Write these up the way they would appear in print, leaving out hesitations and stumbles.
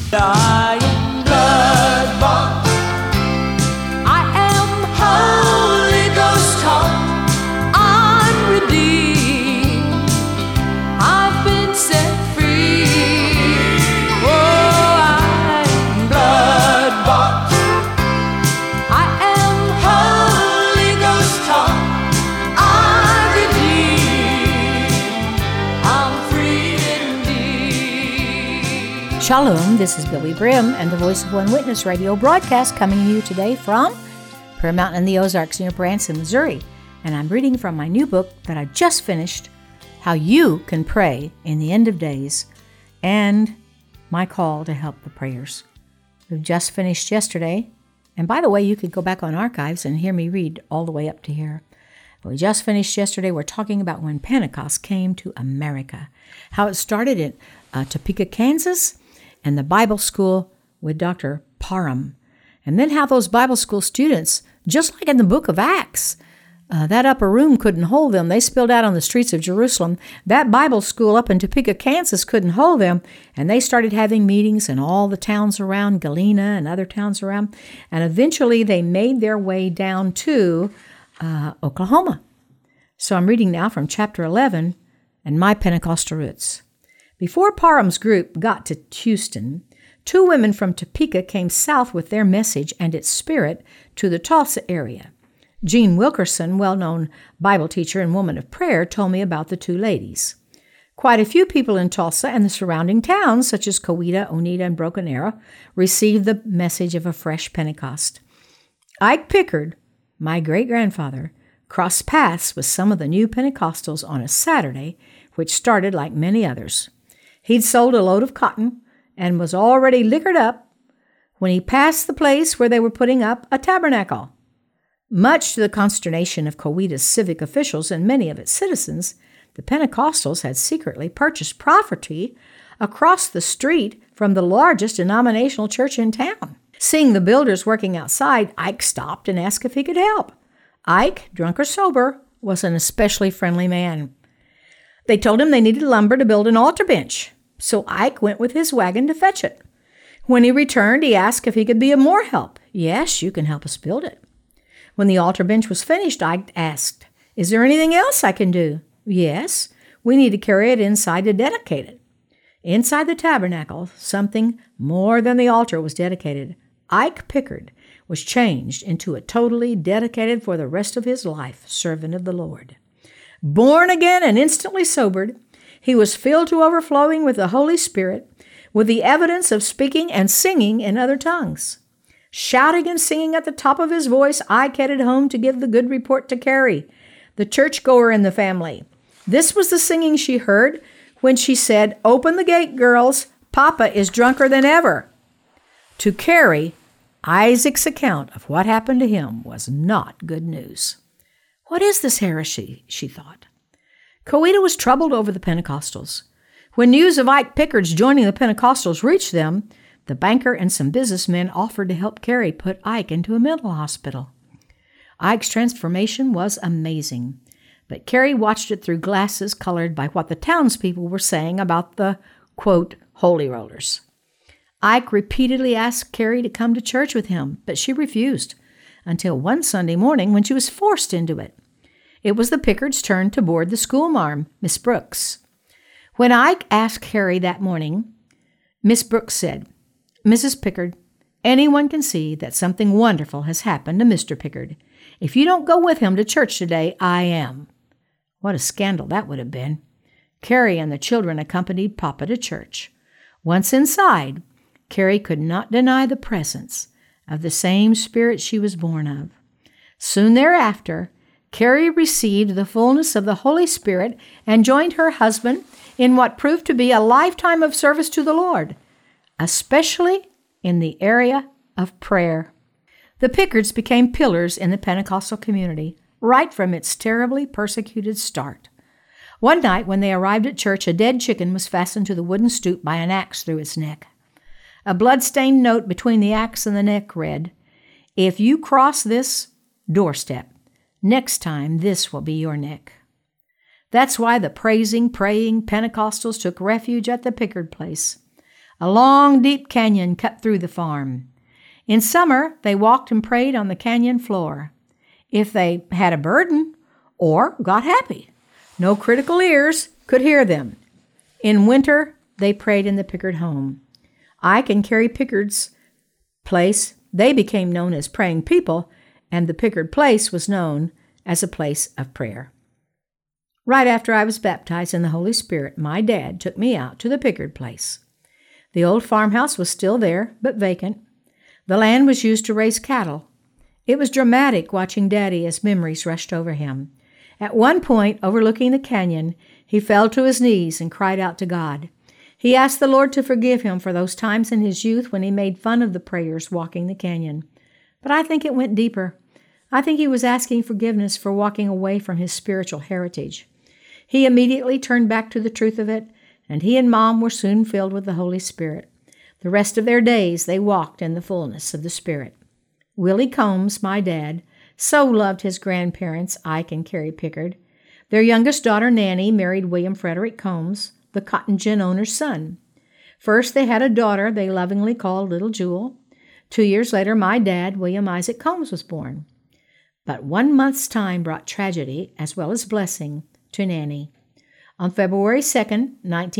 I am blood-bought. I am Holy Ghost taught. I'm redeemed. I've been set free. Oh, I am blood-bought. I am Holy Ghost taught. I'm redeemed. I'm free indeed. Shalom, this is Billy Brim and the Voice of One Witness radio broadcast coming to you today from Prayer Mountain in the Ozarks near Branson, Missouri. And I'm reading from my new book that I just finished, How You Can Pray in the End of Days, and my call to help the prayers. We've just finished yesterday. And by the way, you could go back on archives and hear me read all the way up to here. We just finished yesterday. We're talking about when Pentecost came to America, how it started in Topeka, Kansas, and the Bible school with Dr. Parham. And then how those Bible school students, just like in the book of Acts, that upper room couldn't hold them. They spilled out on the streets of Jerusalem. That Bible school up in Topeka, Kansas couldn't hold them. And they started having meetings in all the towns around, Galena and other towns around. And eventually they made their way down to Oklahoma. So I'm reading now from chapter 11 and My Pentecostal Roots. Before Parham's group got to Houston, two women from Topeka came south with their message and its spirit to the Tulsa area. Jean Wilkerson, well-known Bible teacher and woman of prayer, told me about the two ladies. Quite a few people in Tulsa and the surrounding towns, such as Coweta, Oneida, and Broken Arrow, received the message of a fresh Pentecost. Ike Pickard, my great-grandfather, crossed paths with some of the new Pentecostals on a Saturday, which started like many others. He'd sold a load of cotton and was already liquored up when he passed the place where they were putting up a tabernacle. Much to the consternation of Coweta's civic officials and many of its citizens, the Pentecostals had secretly purchased property across the street from the largest denominational church in town. Seeing the builders working outside, Ike stopped and asked if he could help. Ike, drunk or sober, was an especially friendly man. They told him they needed lumber to build an altar bench, so Ike went with his wagon to fetch it. When he returned, he asked if he could be of more help. Yes, you can help us build it. When the altar bench was finished, Ike asked, "Is there anything else I can do?" "Yes, we need to carry it inside to dedicate it." Inside the tabernacle, something more than the altar was dedicated. Ike Pickard was changed into a totally dedicated for the rest of his life servant of the Lord. Born again and instantly sobered, he was filled to overflowing with the Holy Spirit, with the evidence of speaking and singing in other tongues. Shouting and singing at the top of his voice, Ike headed home to give the good report to Carrie, the churchgoer in the family. This was the singing she heard when she said, "Open the gate, girls. Papa is drunker than ever." To Carrie, Isaac's account of what happened to him was not good news. What is this heresy, she thought. Coweta was troubled over the Pentecostals. When news of Ike Pickard's joining the Pentecostals reached them, the banker and some businessmen offered to help Carrie put Ike into a mental hospital. Ike's transformation was amazing, but Carrie watched it through glasses colored by what the townspeople were saying about the, quote, holy rollers. Ike repeatedly asked Carrie to come to church with him, but she refused, until one Sunday morning when she was forced into it. It was the Pickards' turn to board the schoolmarm, Miss Brooks. When Ike asked Carrie that morning, Miss Brooks said, "Mrs. Pickard, anyone can see that something wonderful has happened to Mr. Pickard. If you don't go with him to church today, I am." What a scandal that would have been. Carrie and the children accompanied Papa to church. Once inside, Carrie could not deny the presence of the same spirit she was born of. Soon thereafter, Carrie received the fullness of the Holy Spirit and joined her husband in what proved to be a lifetime of service to the Lord, especially in the area of prayer. The Pickards became pillars in the Pentecostal community right from its terribly persecuted start. One night when they arrived at church, a dead chicken was fastened to the wooden stoop by an axe through its neck. A blood-stained note between the axe and the neck read, "If you cross this doorstep, next time this will be your neck." That's why the praising, praying Pentecostals took refuge at the Pickard place. A long, deep canyon cut through the farm. In summer, they walked and prayed on the canyon floor. If they had a burden or got happy, no critical ears could hear them. In winter, they prayed in the Pickard home. Ike and Carrie Pickard's place, they became known as praying people, and the Pickard place was known as a place of prayer. Right after I was baptized in the Holy Spirit, my dad took me out to the Pickard place. The old farmhouse was still there, but vacant. The land was used to raise cattle. It was dramatic watching Daddy as memories rushed over him. At one point, overlooking the canyon, he fell to his knees and cried out to God. He asked the Lord to forgive him for those times in his youth when he made fun of the prayers walking the canyon. But I think it went deeper. I think he was asking forgiveness for walking away from his spiritual heritage. He immediately turned back to the truth of it, and he and Mom were soon filled with the Holy Spirit. The rest of their days they walked in the fullness of the Spirit. Willie Combs, my dad, so loved his grandparents, Ike and Carrie Pickard. Their youngest daughter, Nanny, married William Frederick Combs, the cotton gin owner's son. First, they had a daughter they lovingly called Little Jewel. 2 years later, my dad, William Isaac Combs, was born. But 1 month's time brought tragedy as well as blessing to Nanny. On February 2nd,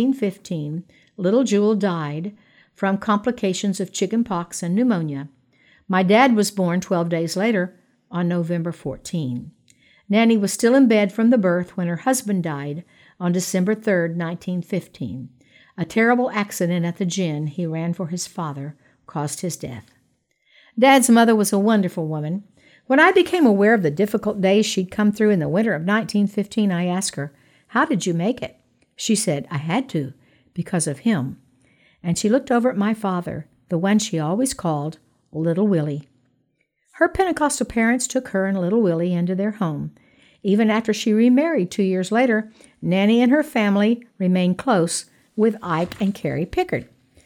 1915, Little Jewel died from complications of chickenpox and pneumonia. My dad was born 12 days later on November 14. Nanny was still in bed from the birth when her husband died on December 3rd, 1915. A terrible accident at the gin he ran for his father caused his death. Dad's mother was a wonderful woman. When I became aware of the difficult days she'd come through in the winter of 1915, I asked her, "How did you make it?" She said, "I had to, because of him." And she looked over at my father, the one she always called Little Willie. Her Pentecostal parents took her and Little Willie into their home. Even after she remarried 2 years later, Nanny and her family remained close with Ike and Carrie Pickard.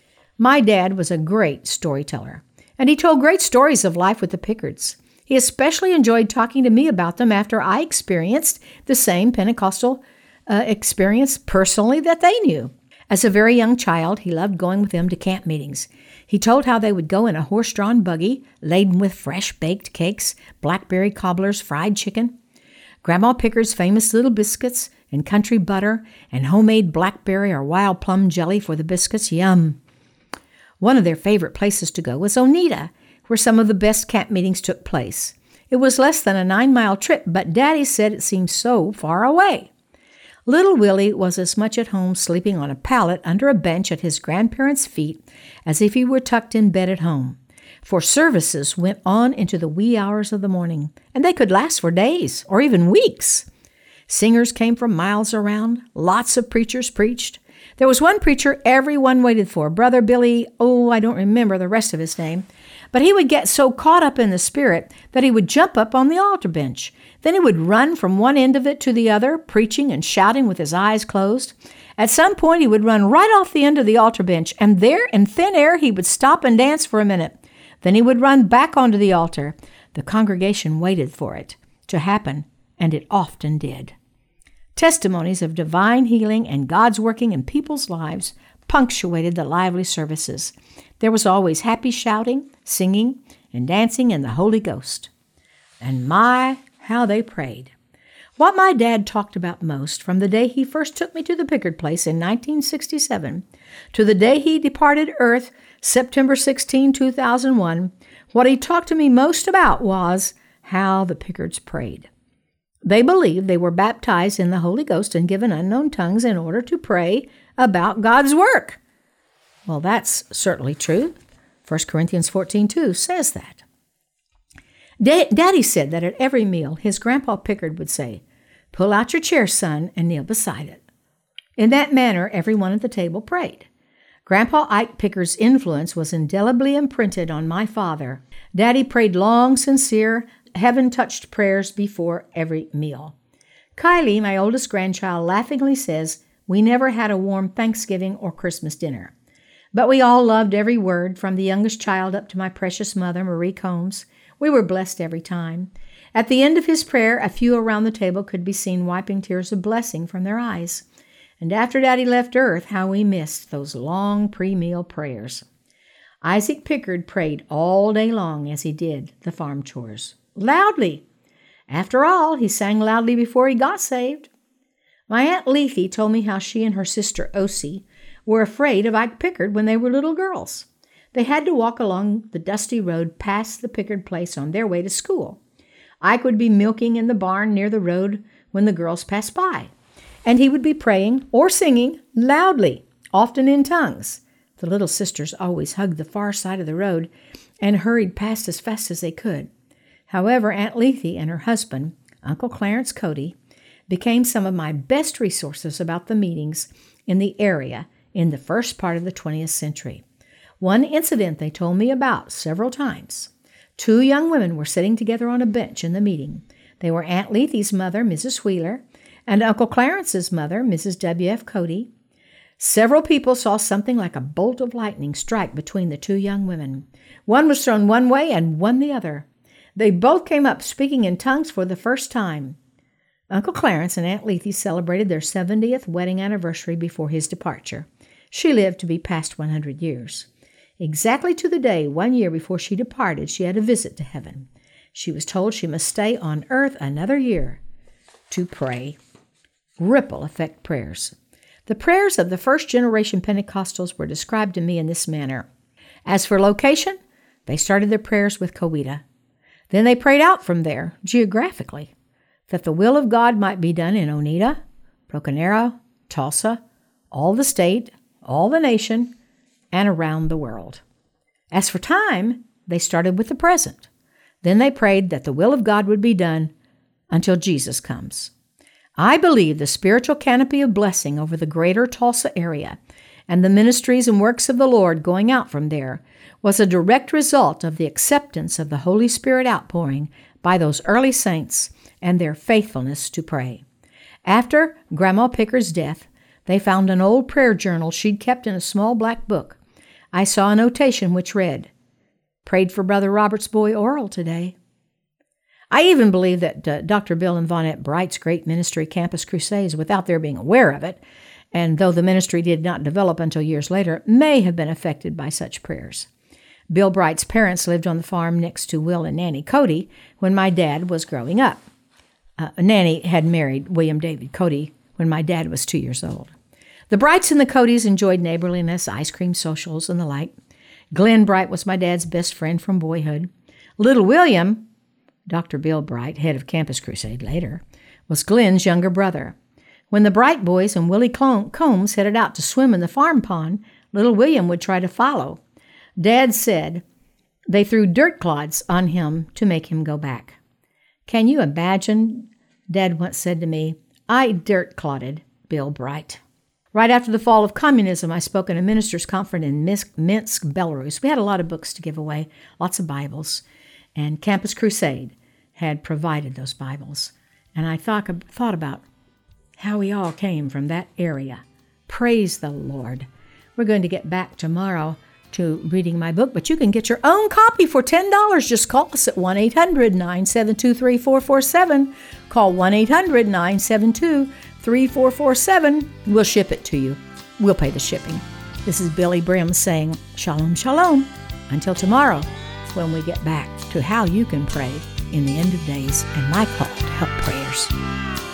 My dad was a great storyteller, and he told great stories of life with the Pickards. He especially enjoyed talking to me about them after I experienced the same Pentecostal experience personally that they knew. As a very young child, he loved going with them to camp meetings. He told how they would go in a horse-drawn buggy laden with fresh baked cakes, blackberry cobblers, fried chicken, Grandma Pickard's famous little biscuits, and country butter, and homemade blackberry or wild plum jelly for the biscuits. Yum! One of their favorite places to go was Oneida, where some of the best camp meetings took place. It was less than a 9-mile trip, but Daddy said it seemed so far away. Little Willie was as much at home sleeping on a pallet under a bench at his grandparents' feet as if he were tucked in bed at home. For services went on into the wee hours of the morning, and they could last for days or even weeks. Singers came from miles around. Lots of preachers preached. There was one preacher everyone waited for, Brother Billy, I don't remember the rest of his name, but he would get so caught up in the Spirit that he would jump up on the altar bench. Then he would run from one end of it to the other, preaching and shouting with his eyes closed. At some point, he would run right off the end of the altar bench, and there in thin air, he would stop and dance for a minute. Then he would run back onto the altar. The congregation waited for it to happen, and it often did. Testimonies of divine healing and God's working in people's lives punctuated the lively services. There was always happy shouting, singing, and dancing in the Holy Ghost. And my, how they prayed. What my dad talked about most from the day he first took me to the Pickard place in 1967 to the day he departed earth, September 16, 2001, what he talked to me most about was how the Pickards prayed. They believed they were baptized in the Holy Ghost and given unknown tongues in order to pray about God's work. Well, that's certainly true. 1 Corinthians 14:2 says that. Daddy said that at every meal, his Grandpa Pickard would say, "Pull out your chair, son, and kneel beside it." In that manner, everyone at the table prayed. Grandpa Ike Pickard's influence was indelibly imprinted on my father. Daddy prayed long, sincere, heaven-touched prayers before every meal. Kylie, my oldest grandchild, laughingly says, "We never had a warm Thanksgiving or Christmas dinner." But we all loved every word, from the youngest child up to my precious mother, Marie Combs. We were blessed every time. At the end of his prayer, a few around the table could be seen wiping tears of blessing from their eyes. And after Daddy left Earth, how we missed those long pre-meal prayers. Isaac Pickard prayed all day long as he did the farm chores. Loudly. After all, he sang loudly before he got saved. My Aunt Lethe told me how she and her sister Osie were afraid of Ike Pickard when they were little girls. They had to walk along the dusty road past the Pickard place on their way to school. Ike would be milking in the barn near the road when the girls passed by, and he would be praying or singing loudly, often in tongues. The little sisters always hugged the far side of the road and hurried past as fast as they could. However, Aunt Lethe and her husband, Uncle Clarence Cody, became some of my best resources about the meetings in the area in the first part of the 20th century. One incident they told me about several times. 2 young women were sitting together on a bench in the meeting. They were Aunt Lethe's mother, Mrs. Wheeler, and Uncle Clarence's mother, Mrs. W.F. Cody. Several people saw something like a bolt of lightning strike between the 2 young women. One was thrown one way and one the other. They both came up speaking in tongues for the first time. Uncle Clarence and Aunt Lethe celebrated their 70th wedding anniversary before his departure. She lived to be past 100 years. Exactly to the day 1 year before she departed, she had a visit to heaven. She was told she must stay on earth another year to pray. Ripple effect prayers. The prayers of the first-generation Pentecostals were described to me in this manner. As for location, they started their prayers with Coweta. Then they prayed out from there, geographically, that the will of God might be done in Oneida, Broken Arrow, Tulsa, all the state, all the nation, and around the world. As for time, they started with the present. Then they prayed that the will of God would be done until Jesus comes. I believe the spiritual canopy of blessing over the greater Tulsa area and the ministries and works of the Lord going out from there was a direct result of the acceptance of the Holy Spirit outpouring by those early saints and their faithfulness to pray. After Grandma Pickard's death, they found an old prayer journal she'd kept in a small black book. I saw a notation which read, "Prayed for Brother Robert's boy Oral today." I even believe that Dr. Bill and Vonette Bright's great ministry, Campus Crusades, without their being aware of it, and though the ministry did not develop until years later, may have been affected by such prayers. Bill Bright's parents lived on the farm next to Will and Nanny Cody when my dad was growing up. Nanny had married William David Cody when my dad was 2 years old. The Brights and the Codys enjoyed neighborliness, ice cream socials, and the like. Glenn Bright was my dad's best friend from boyhood. Little William, Dr. Bill Bright, head of Campus Crusade later, was Glenn's younger brother. When the Bright boys and Willie Combs headed out to swim in the farm pond, little William would try to follow. Dad said they threw dirt clods on him to make him go back. Can you imagine? Dad once said to me, "I dirt clodded Bill Bright." Right after the fall of communism, I spoke at a ministers' conference in Minsk, Belarus. We had a lot of books to give away, lots of Bibles, and Campus Crusade had provided those Bibles. And I thought about how we all came from that area. Praise the Lord. We're going to get back tomorrow to reading my book, but you can get your own copy for $10. Just call us at 1-800-972-3447. Call 1-800-972-3447. We'll ship it to you. We'll pay the shipping. This is Billy Brim saying shalom, shalom. Until tomorrow, when we get back to how you can pray in the end of days and my call to help prayers.